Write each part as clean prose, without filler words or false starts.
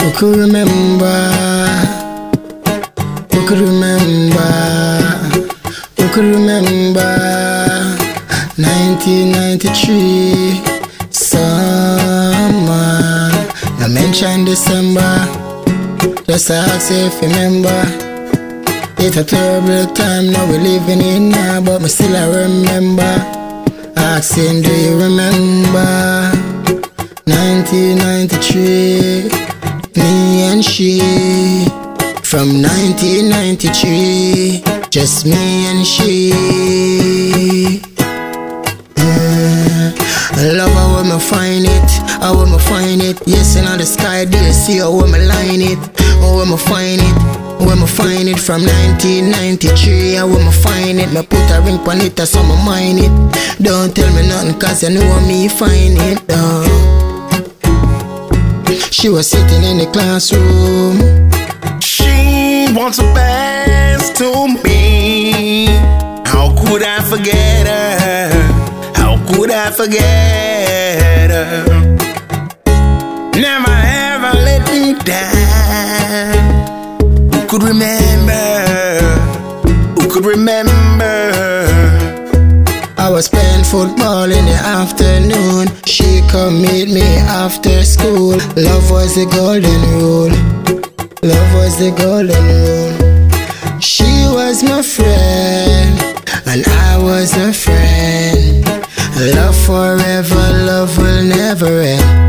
Who could remember? Who could remember? Who could remember? 1993 summer. I mention December. Just ask if you remember. It's a terrible time now we're living in now, but me still I remember. Asking, do you remember? 1993, me and she. From 1993, just me and she. I love how when I find it, how when I find it. Yes, in the sky, do you see how when I line it? How when I find it, when I find it. From 1993, how when I find it. Me put a ring on it, so I mind it. Don't tell me nothing, cause you know me find it. She was sitting in the classroom. She wants a pass to me. How could I forget her? How could I forget her? Never ever let me down. Who could remember? Who could remember? I was playing football in the afternoon. She come meet me after school. Love was the golden rule. Love was the golden rule. She was my friend, and I was her friend. Love forever, love will never end.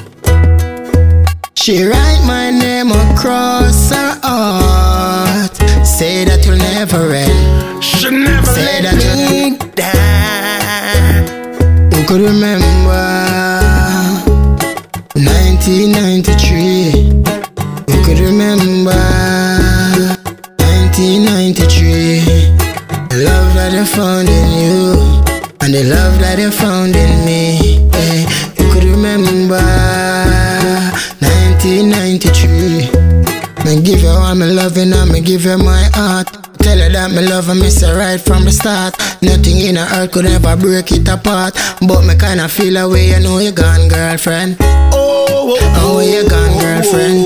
She write my name across her heart. Say that you'll never end. She never Say let me down. Who could remember 1993? Who could remember 1993? The love that I found in you, and the love that I found in me. Hey, who could remember 1993? Me give her all my loving and me give her my heart. Tell her that me love her, miss her right from the start. Nothing in her earth could ever break it apart. But me kinda feel away, you know you gone, girlfriend. Oh, where you gone, girlfriend?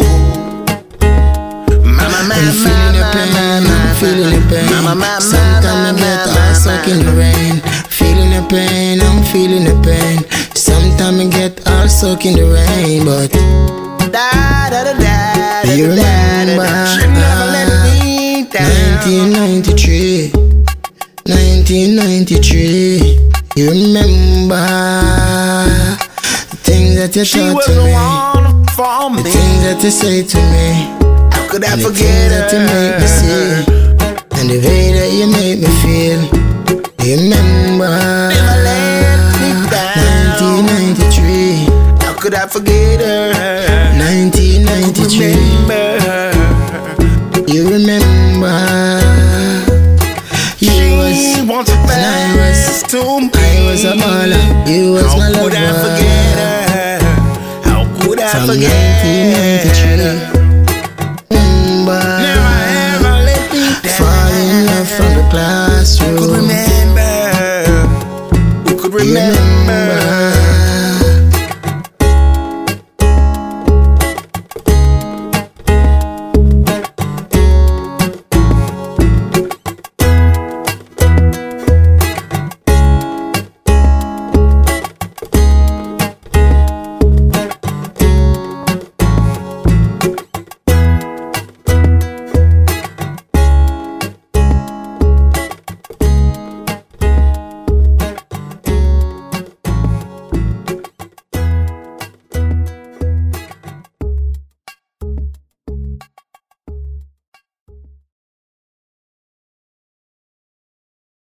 I'm feeling the pain, I'm feeling the pain. Sometimes I get all stuck in the rain. Feeling the pain, I'm feeling the pain. Sometimes I get all stuck in the rain, but you remember 1993, 1993. You remember the things that you taught to me, the things that you say to me. How could I And the forget things that you make me see, and the way that you make me feel. Remember 1993. How could I forget her? 1993. You remember? You was, and I was a baller. You was my lover. How could I forget her? How could I From forget? 1993.